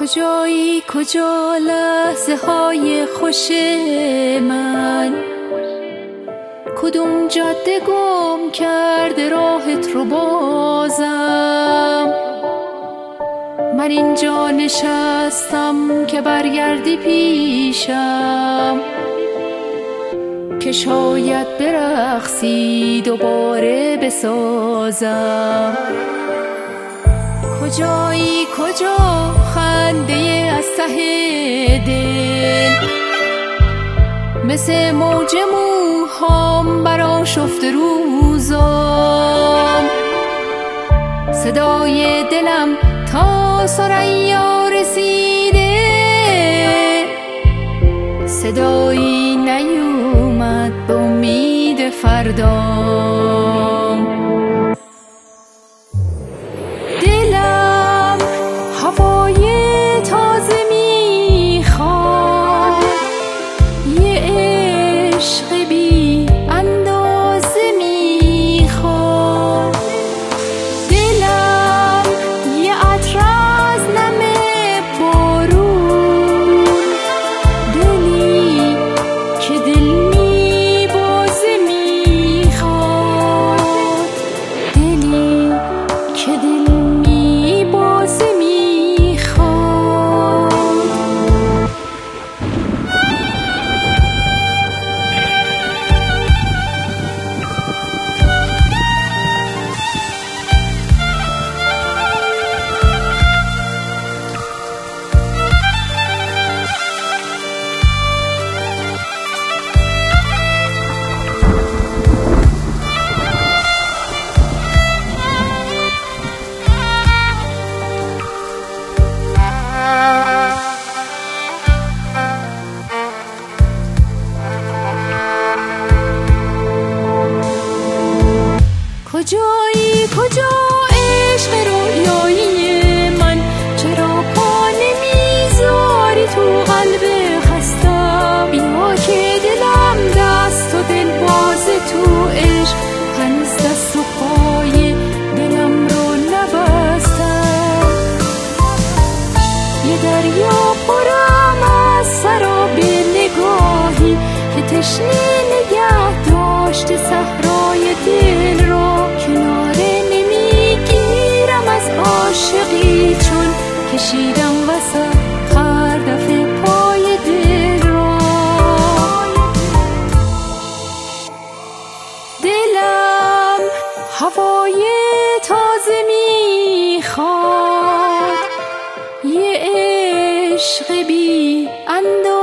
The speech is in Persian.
کجایی کجا لحظه های خوش من؟ کدوم جاده گم کرده راهت رو بازم؟ من اینجا نشستم که برگردی پیشم، که شاید برقصی دوباره بسازم. کجایی کجا خنده از ته دل، مثل موج موهام برآشفته روزام. صدای دلم تا ثریا رسیده، صدایی نیومد به امید فردام. دلم هوای تازه میخواد، یه عشق بی اندازه میخواد. دلم یه عطر از نم بارون، دلی که دل میبازه میخواد، دلی که دل میبازه میخواد. کجایی کجا عشق رویایی من؟ چرا پا نمیذاری تو قلب خستم؟ بیا که دلم دست و دل باز تو عشق، هنوز دست و پای دلم رو نبستم. یه دریا پرم از سراب نگاهی که تشنه نگه داشته صحرای دل رو. کناره نمیگیرم از عاشقی چون کشیدم وسط هر دفعه پای دل رو. دلم هوای تازه میخواد، یه عشق بی اندازه